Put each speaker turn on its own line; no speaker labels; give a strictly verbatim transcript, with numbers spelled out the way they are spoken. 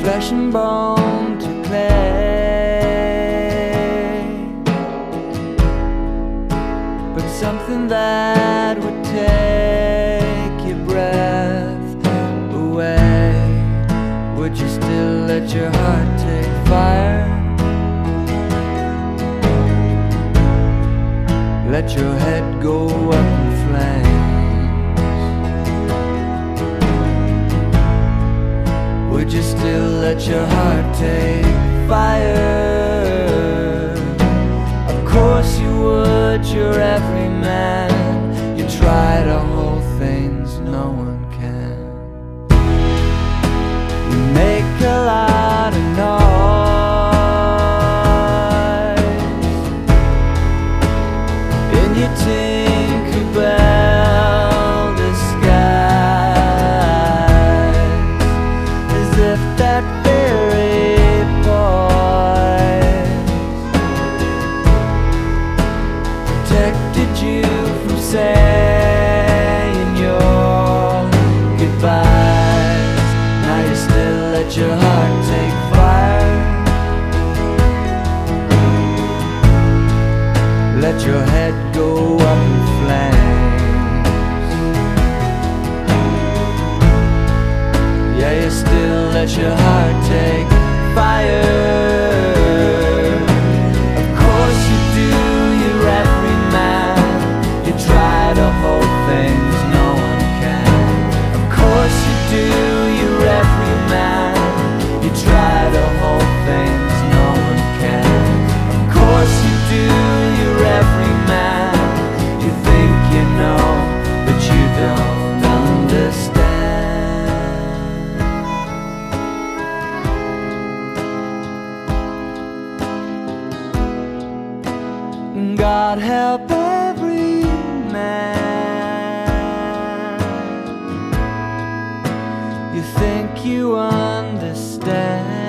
flesh and bone to clay, but something that would take your breath away. Would you still let your heart take fire? Let your head go up in flames. Would you still let your heart take fire? Of course you would, you're every man. You try to hold things no one can. You make a lot of noise in your Tinkerbell disguise, as if that fairy poise protected you from saying your goodbyes. Now you still let your heart take fire. Let your head go up in flames. Yeah, you still let your heart take fire. Of course you do, you're every man. You try to hold things no one can. Of course you do, you're every man. You try to hold things no one can. Of course you do, you're every man. You think you know, but you don't understand. God help every man. You think you understand.